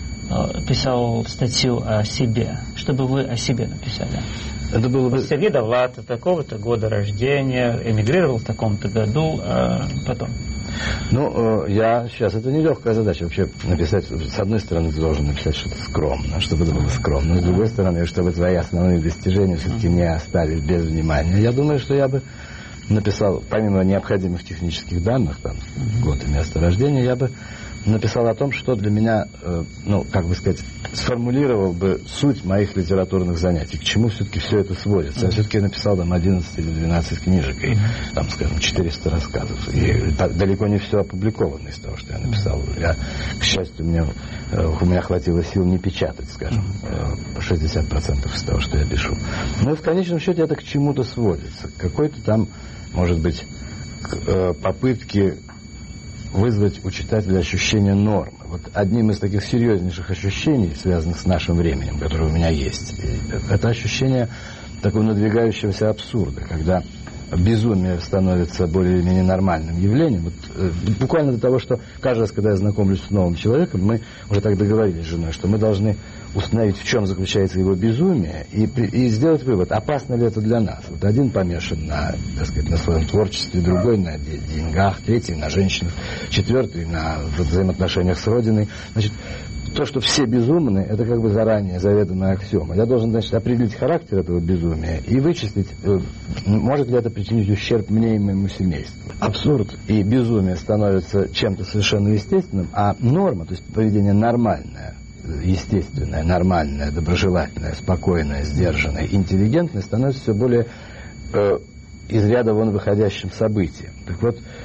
статью о себе, чтобы вы о себе написали. Это было бы... Сергей Довлатов, такого-то года рождения, эмигрировал в таком-то году, а потом. Ну, сейчас это нелегкая задача вообще написать. С одной стороны, ты должен написать что-то скромно, чтобы это было скромно. С другой стороны, чтобы твои основные достижения все-таки не остались без внимания. Я думаю, что я бы написал, помимо необходимых технических данных, там, год и место рождения, я бы написал о том, что для меня, как бы сказать, сформулировал бы суть моих литературных занятий, к чему все-таки все это сводится. Я все-таки написал там 11 или 12 книжек, и там, скажем, 400 рассказов. И далеко не все опубликовано из того, что я написал. К счастью, у меня хватило сил не печатать, скажем, 60% из того, что я пишу. Но в конечном счете это к чему-то сводится. Какой-то там, может быть, к попытке вызвать у читателя ощущение нормы. Вот одним из таких серьезнейших ощущений, связанных с нашим временем, которое у меня есть, это ощущение такого надвигающегося абсурда, когда безумие становится более или менее нормальным явлением. Вот, буквально до того, что каждый раз, когда я знакомлюсь с новым человеком, мы уже так договорились с женой, что мы должны установить, в чем заключается его безумие, и сделать вывод, опасно ли это для нас. Вот один помешан на, так сказать, на своем творчестве, другой на деньгах, третий на женщинах, четвертый на взаимоотношениях с Родиной. Значит, то, что все безумны, это как бы заранее заведомая аксиома. Я должен, значит, определить характер этого безумия и вычислить, может ли это причинить ущерб мне и моему семейству. Абсурд и безумие становятся чем-то совершенно естественным, а норма, то есть поведение нормальное, естественное, нормальное, доброжелательное, спокойное, сдержанное, интеллигентное становится все более из ряда вон выходящим событием. Так вот,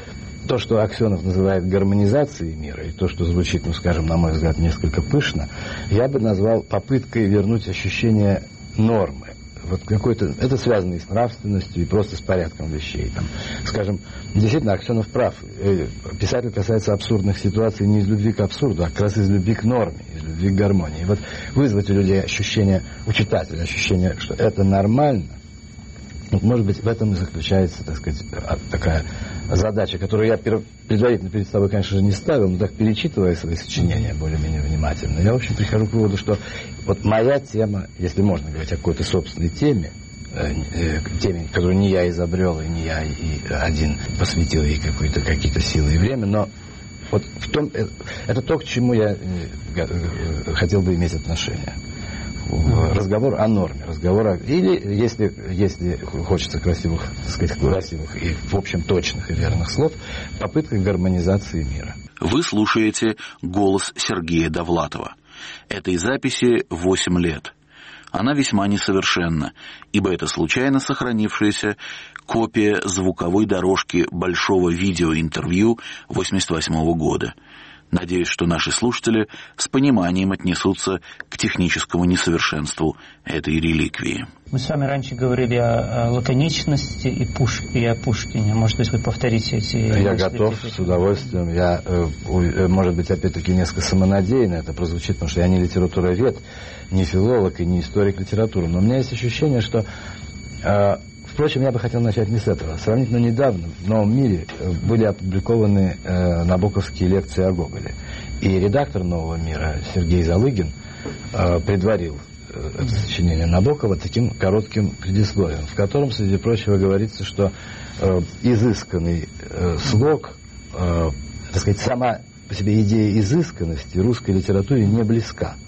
то, что Аксенов называет гармонизацией мира, и то, что звучит, ну, скажем, на мой взгляд, несколько пышно, я бы назвал попыткой вернуть ощущение нормы. Вот какой-то, это связано и с нравственностью, и просто с порядком вещей. Там, скажем, действительно, Аксенов прав. Писатель касается абсурдных ситуаций не из любви к абсурду, а как раз из любви к норме, из любви к гармонии. И вот вызвать у людей ощущение, у читателя ощущение, что это нормально, вот, может быть, в этом и заключается, так сказать, такая задача, которую я предварительно перед собой, конечно же, не ставил, но так перечитывая свои сочинения более-менее внимательно, я, в общем, прихожу к выводу, что вот моя тема, если можно говорить о какой-то собственной теме, которую не я изобрел, и не я и один посвятил ей какие-то силы и время, но вот в том, это то, к чему я хотел бы иметь отношение. Разговор о норме, или, если хочется красивых, так сказать, красивых и, в общем, точных и верных слов, попытка гармонизации мира. Вы слушаете голос Сергея Довлатова. Этой записи 8 лет. Она весьма несовершенна, ибо это случайно сохранившаяся копия звуковой дорожки большого видеоинтервью 1988 года. Надеюсь, что наши слушатели с пониманием отнесутся к техническому несовершенству этой реликвии. Мы с вами раньше говорили о лаконичности и о Пушкине. Может быть, вы повторите эти... Я готов, с удовольствием. Я, может быть, опять-таки несколько самонадеянно это прозвучит, потому что я не литературовед, не филолог и не историк литературы. Но у меня есть ощущение, что... Впрочем, я бы хотел начать не с этого. Сравнительно недавно в «Новом мире» были опубликованы набоковские лекции о Гоголе. И редактор «Нового мира» Сергей Залыгин предварил это сочинение Набокова таким коротким предисловием, в котором, среди прочего, говорится, что изысканный слог, так сказать, сама по себе идея изысканности русской литературе не близка.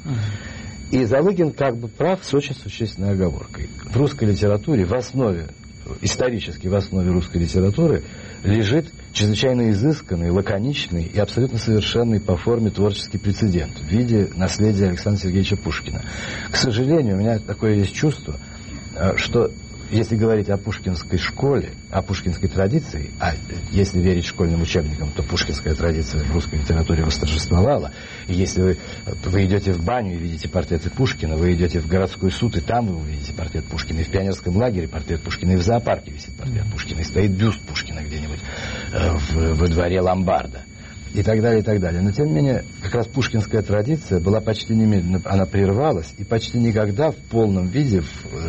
И Залыгин как бы прав с очень существенной оговоркой. В русской литературе, в основе, исторически в основе русской литературы лежит чрезвычайно изысканный, лаконичный и абсолютно совершенный по форме творческий прецедент в виде наследия Александра Сергеевича Пушкина. К сожалению, у меня такое есть чувство, что если говорить о пушкинской школе, о пушкинской традиции, а если верить школьным учебникам, то пушкинская традиция в русской литературе восторжествовала. И если вы идете в баню и видите портреты Пушкина, вы идете в городской суд, и там вы увидите портрет Пушкина, и в пионерском лагере портрет Пушкина, и в зоопарке висит портрет Пушкина, и стоит бюст Пушкина где-нибудь во дворе ломбарда. И так далее, и так далее. Но, тем не менее, как раз пушкинская традиция была почти немедленно, она прервалась, и почти никогда в полном виде,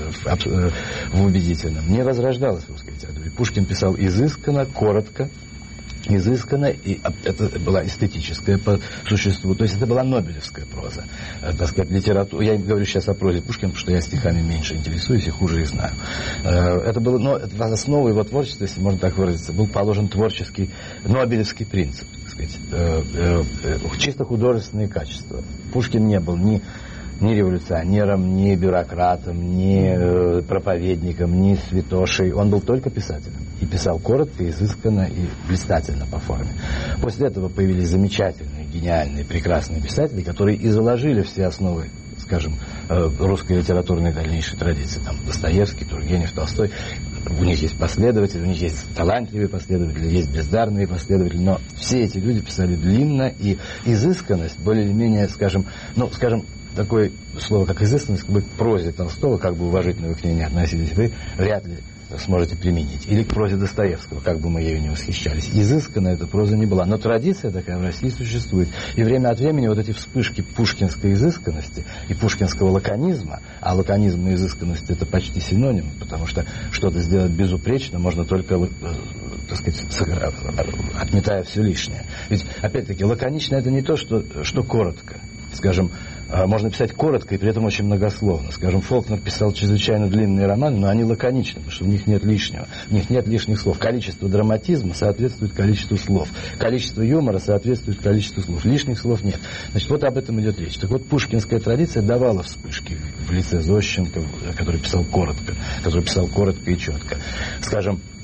в убедительном, не возрождалась в русской литературе. Пушкин писал изысканно, коротко, изысканно, и это была эстетическая по существу, то есть это была нобелевская проза, так сказать, литература. Я говорю сейчас о прозе Пушкина, потому что я стихами меньше интересуюсь и хуже их знаю. Это было, но в основу его творчества, если можно так выразиться, был положен творческий нобелевский принцип, так сказать, чисто художественные качества. Пушкин не был ни революционером, ни бюрократом, ни проповедником, ни святошей. Он был только писателем. И писал коротко, изысканно и блистательно по форме. После этого появились замечательные, гениальные, прекрасные писатели, которые и заложили все основы, скажем, русской литературной дальнейшей традиции. Там Достоевский, Тургенев, Толстой. У них есть последователи, у них есть талантливые последователи, есть бездарные последователи, но все эти люди писали длинно, и изысканность более или менее, скажем, такое слово, как изысканность, к прозе Толстого, как бы уважительно вы к ней не относились, вы вряд ли сможете применить. Или к прозе Достоевского, как бы мы ею не восхищались. Изысканная эта проза не была. Но традиция такая в России существует. И время от времени вот эти вспышки пушкинской изысканности и пушкинского лаконизма, а лаконизм и изысканность — это почти синонимы, потому что что-то сделать безупречно можно только, так сказать, отметая все лишнее. Ведь, опять-таки, лаконично — это не то, что коротко. Скажем, можно писать коротко и при этом очень многословно. Скажем, Фолкнер писал чрезвычайно длинные романы, но они лаконичны, потому что в них нет лишнего. В них нет лишних слов. Количество драматизма соответствует количеству слов. Количество юмора соответствует количеству слов. Лишних слов нет. Значит, вот об этом идет речь. Так вот, пушкинская традиция давала вспышки в лице Зощенко, который писал коротко и четко. Скажем,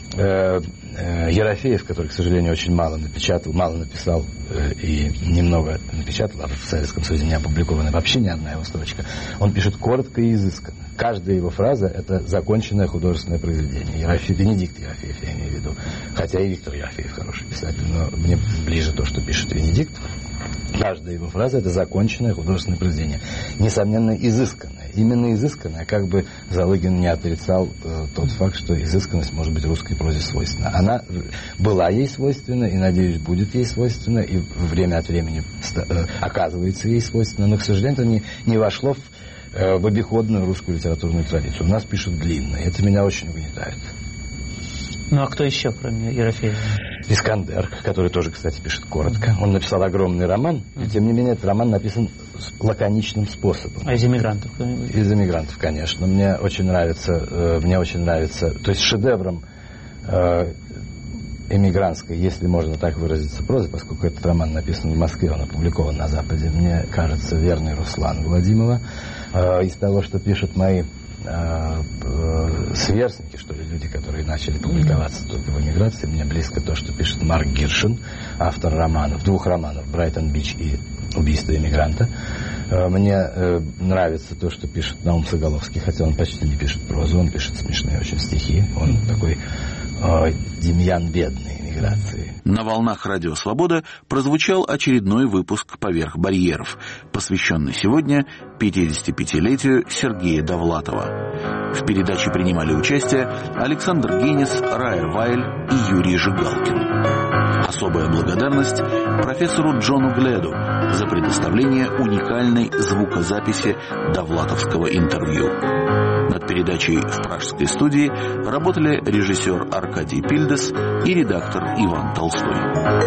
Ерофеев, который, к сожалению, очень мало написал и немного напечатал, а в Советском Союзе не опубликована вообще ни одна его строчка, он пишет коротко и изысканно. Каждая его фраза – это законченное художественное произведение. Венедикт Ерофеев, я имею в виду. Хотя и Виктор Ерофеев хороший писатель, но мне ближе то, что пишет Венедикт. Каждая его фраза – это законченное художественное произведение. Несомненно, изысканное. Именно изысканное, как бы Залыгин не отрицал тот факт, что изысканность может быть русской прозе свойственна. Она была ей свойственна и, надеюсь, будет ей свойственна, и время от времени оказывается ей свойственна, но, к сожалению, это не вошло в обиходную русскую литературную традицию. У нас пишут длинно, и это меня очень угнетает. Ну, а кто еще, кроме Ерофеева? Искандер, который тоже, кстати, пишет коротко. Он написал огромный роман, и, тем не менее, этот роман написан лаконичным способом. А из эмигрантов кто-нибудь? Из эмигрантов, конечно. Мне очень нравится, то есть шедевром эмигрантской, если можно так выразиться, прозы, поскольку этот роман написан в Москве, он опубликован на Западе, мне кажется, верный Руслан Владимирова. Из того, что пишут мои сверстники, что ли, люди, которые начали публиковаться только в эмиграции, мне близко то, что пишет Марк Гиршин, автор двух романов «Брайтон-Бич» и «Убийство эмигранта». Мне нравится то, что пишет Наум Соголовский, хотя он почти не пишет прозу, он пишет смешные очень стихи. Он такой Демьян бедной эмиграции. На волнах «Радио Свобода» прозвучал очередной выпуск «Поверх барьеров», посвященный сегодня 55-летию Сергея Довлатова. В передаче принимали участие Александр Генис, Рая Вайль и Юрий Жигалкин. Особая благодарность профессору Джону Гледу за предоставление уникальной звукозаписи довлатовского интервью. Над передачей в пражской студии работали режиссер Аркадий Пильдес и редактор Иван Толстой.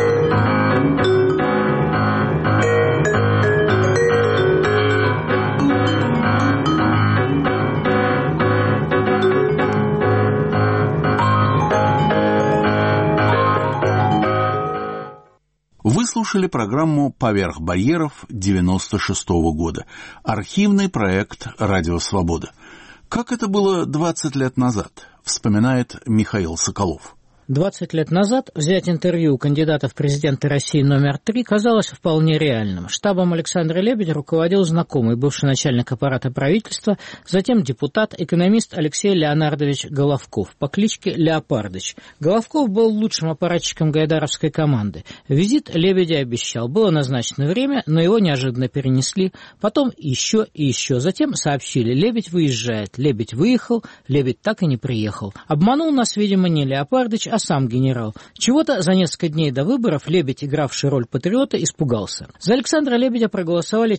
Вы слушали программу «Поверх барьеров» 96-го года. Архивный проект «Радио Свобода». Как это было 20 лет назад, вспоминает Михаил Соколов. 20 лет назад взять интервью у кандидата в президенты России номер 3 казалось вполне реальным. Штабом Александра Лебедя руководил знакомый, бывший начальник аппарата правительства, затем депутат, экономист Алексей Леонардович Головков по кличке Леопардыч. Головков был лучшим аппаратчиком гайдаровской команды. Визит Лебедя обещал. Было назначено время, но его неожиданно перенесли. Потом еще и еще. Затем сообщили: Лебедь выезжает. Лебедь выехал, Лебедь так и не приехал. Обманул нас, видимо, не Леопардыч, а сам генерал. Чего-то за несколько дней до выборов Лебедь, игравший роль патриота, испугался. За Александра Лебедя проголосовали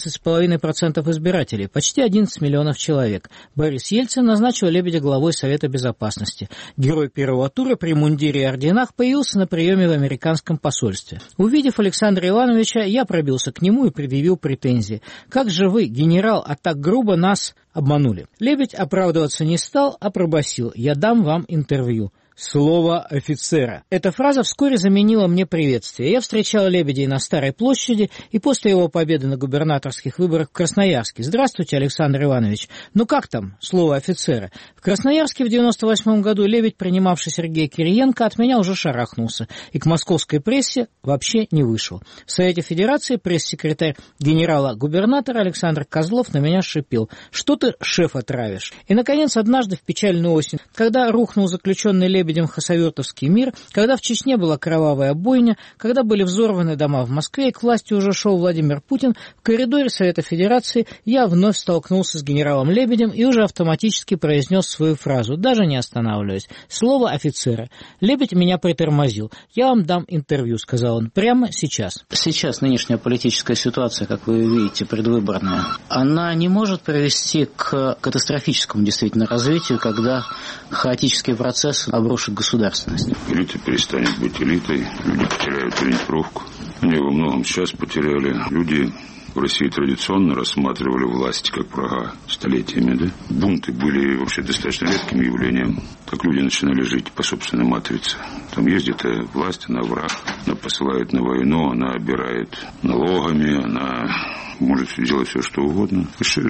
14,5% избирателей, почти 11 миллионов человек. Борис Ельцин назначил Лебедя главой Совета Безопасности. Герой первого тура при мундире и орденах появился на приеме в американском посольстве. Увидев Александра Ивановича, я пробился к нему и предъявил претензии. «Как же вы, генерал, а так грубо нас обманули?» Лебедь оправдываться не стал, а пробасил: «Я дам вам интервью». Слово офицера. Эта фраза вскоре заменила мне приветствие. Я встречал Лебедя на Старой площади и после его победы на губернаторских выборах в Красноярске. «Здравствуйте, Александр Иванович. Ну как там слово офицера?» В Красноярске в 98 году Лебедь, принимавший Сергея Кириенко, от меня уже шарахнулся и к московской прессе вообще не вышел. В Совете Федерации пресс-секретарь генерала-губернатора Александр Козлов на меня шипел: «Что ты шефа травишь?» И, наконец, однажды в печальную осень, когда рухнул заключенный Лебедем хасавюртовский мир, когда в Чечне была кровавая бойня, когда были взорваны дома в Москве и к власти уже шел Владимир Путин, в коридоре Совета Федерации я вновь столкнулся с генералом Лебедем и уже автоматически произнес свою фразу, даже не останавливаясь: «Слово офицера». Лебедь меня притормозил. «Я вам дам интервью», — сказал он, — «прямо сейчас». Сейчас нынешняя политическая ситуация, как вы видите, предвыборная, она не может привести к катастрофическому действительно развитию, когда хаотический процесс обрушит государственность. Элита перестанет быть элитой, люди потеряют ориентировку. Они во многом сейчас потеряли. Люди В России традиционно рассматривали власть как врага столетиями, да? Бунты были вообще достаточно редким явлением. Так люди начинали жить по собственной матрице. Там ездит власть, она враг, она посылает на войну, она обирает налогами, она может делать все, что угодно.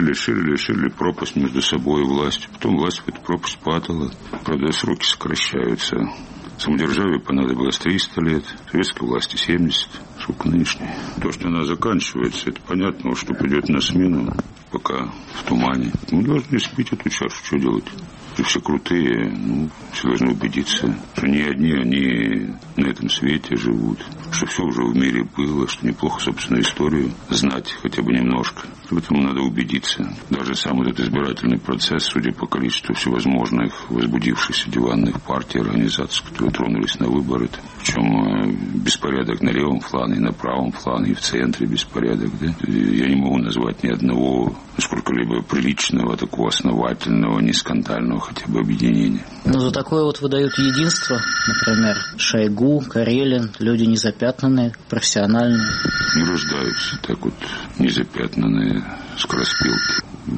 Ширили пропасть между собой и властью. Потом власть в эту пропасть падала. Правда, сроки сокращаются. Самодержавию понадобилось 300 лет, советской власти 70, сколько нынешней. То, что она заканчивается, это понятно, но что придет на смену, пока в тумане. Мы должны спить эту чашу, что делать? Все крутые, все должны убедиться, что не одни они на этом свете живут, что все уже в мире было, что неплохо собственную историю знать хотя бы немножко. В этом надо убедиться. Даже сам этот избирательный процесс, судя по количеству всевозможных возбудившихся диванных партий, организаций, которые тронулись на выборы, причем беспорядок на левом фланге, на правом фланге, и в центре беспорядок. Да? Я не могу назвать ни одного сколько-либо приличного, такого основательного, не скандального хотя бы объединения. Но за такое вот выдают единство, например, Шойгу, Карелин, люди незапятнанные, профессиональные. Не рождаются так вот незапятнанные скороспелки.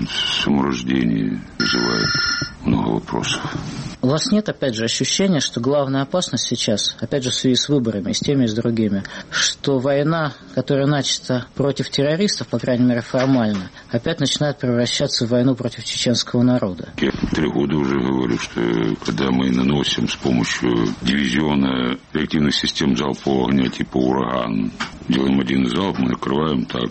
Саморождение вызывает много вопросов. У вас нет, опять же, ощущения, что главная опасность сейчас, опять же, в связи с выборами, с теми и с другими, что война, которая начата против террористов, по крайней мере, формально, опять начинает превращаться в войну против чеченского народа? Я 3 года уже говорю, что когда мы наносим с помощью дивизиона реактивных систем залпового огня типа «Ураган», делаем один залп, мы накрываем так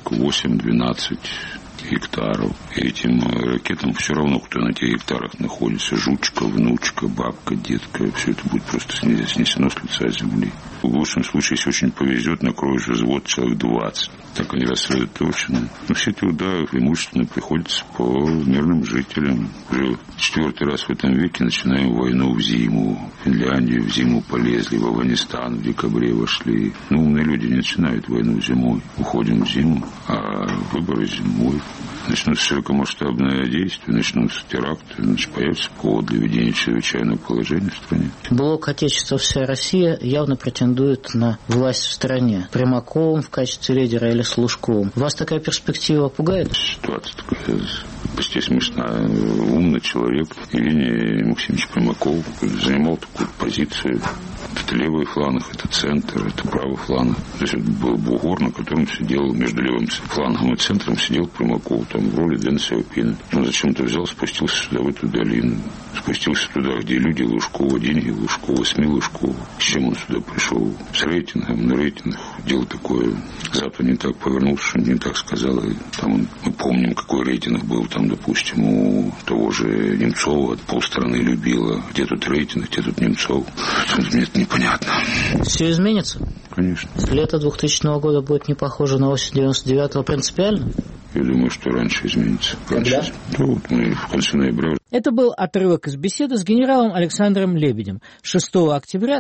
8-12 гектаров. И этим ракетам все равно, кто на этих гектарах находится. Жучка, внучка, бабка, детка. Все это будет просто снесено с лица земли. В лучшем случае, если очень повезет, накроешь взвод человек 20. Так они рассредоточены. Но все эти удары преимущественно приходятся по мирным жителям. Уже 4-й раз в этом веке начинаем войну в зиму. В Финляндию в зиму полезли, в Афганистан в декабре вошли. Умные люди не начинают войну зимой. Уходим в зиму, а выборы зимой. Начнутся широкомасштабные действия, начнутся теракты, значит, появится повод для введения чрезвычайного положения в стране. Блок «Отечество, вся Россия» явно претендует на власть в стране. Примаковым в качестве лидера или с Лужковым. Вас такая перспектива пугает? Ситуация такая почти смешная. Умный человек Евгений Максимович Примаков занимал такую позицию. Это левый фланг, это центр, это правый фланг. То есть это был бугор, на котором сидел, между левым флангом и центром сидел Примаков, там в роли Дэн Сяопина. Он зачем-то взял, спустился сюда, в эту долину. Спустился туда, где люди Лужкова, деньги Лужкова, СМИ Лужкова. С чем он сюда пришел? С рейтингом, на рейтингах. Дело такое. Запад не так повернулся, что не так сказал. И там мы помним, какой рейтинг был там, допустим, у того же Немцова. Полстраны любила. Где тут рейтинг, где тут Немцов? Мне это непонятно. Все изменится? Конечно. Лето 2000 года будет не похоже на осень 99-го принципиально? Я думаю, что раньше изменится. Когда? Вот мы в конце ноября. Это был отрывок из беседы с генералом Александром Лебедем 6 октября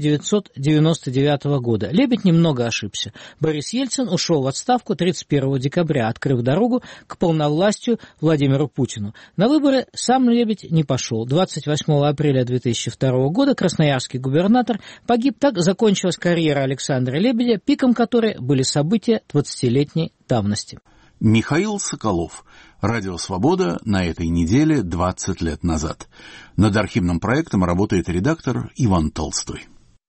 1999 года. Лебедь немного ошибся. Борис Ельцин ушел в отставку 31 декабря, открыв дорогу к полновластию Владимиру Путину. На выборы сам Лебедь не пошел. 28 апреля 2002 года красноярский губернатор погиб. Так закончилась карьера Александра Лебедя, пиком которой были события 20-летней давности. Михаил Соколов. Радио «Свобода» на этой неделе 20 лет назад. Над архивным проектом работает редактор Иван Толстой.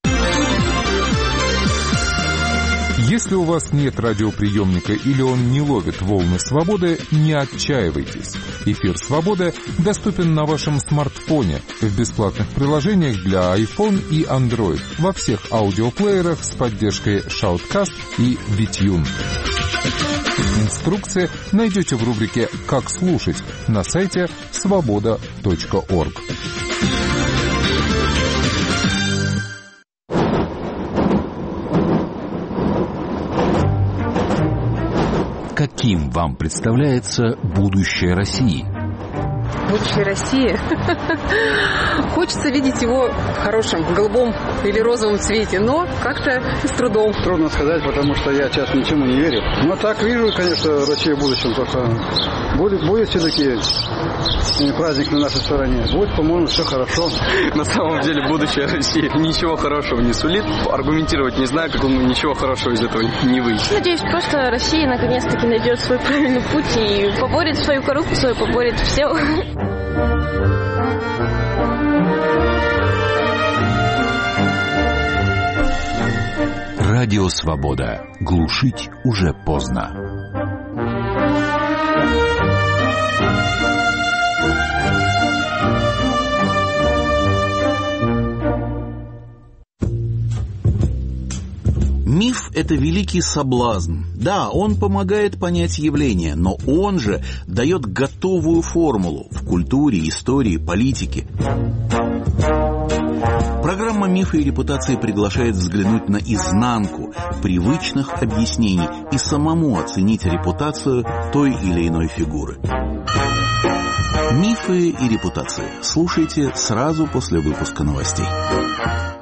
Если у вас нет радиоприемника или он не ловит волны свободы, не отчаивайтесь. Эфир «Свобода» доступен на вашем смартфоне в бесплатных приложениях для iPhone и Android во всех аудиоплеерах с поддержкой Shoutcast и VTune. Инструкции найдете в рубрике «Как слушать» на сайте svoboda.org. Каким вам представляется будущее России? Будущее России? Хочется видеть его в хорошем, голубом или розовом цвете, но как-то с трудом. Трудно сказать, потому что я сейчас ничему не верю. Но так вижу, конечно, Россию в будущем, только будет все-таки и праздник на нашей стороне. Будет, по-моему, все хорошо. На самом деле, будущее России ничего хорошего не сулит. Аргументировать не знаю, как ничего хорошего из этого не выйдет. Надеюсь, просто Россия наконец-таки найдет свой правильный путь и поборет свою коррупцию, поборет все. Радио «Свобода». Глушить уже поздно. Миф – это великий соблазн. Да, он помогает понять явление, но он же дает готовую формулу в культуре, истории, политике. Программа «Мифы и репутации» приглашает взглянуть на изнанку привычных объяснений и самому оценить репутацию той или иной фигуры. «Мифы и репутации» слушайте сразу после выпуска новостей.